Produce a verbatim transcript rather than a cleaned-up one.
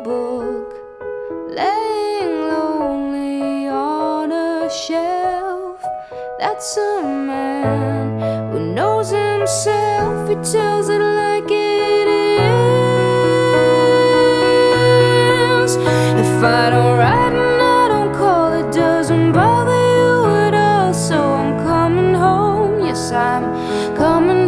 book, laying lonely on a shelf. That's a man who knows himself. He tells it like it is. If I don't write and I don't call, it doesn't bother you at all. So I'm coming home, yes, I'm coming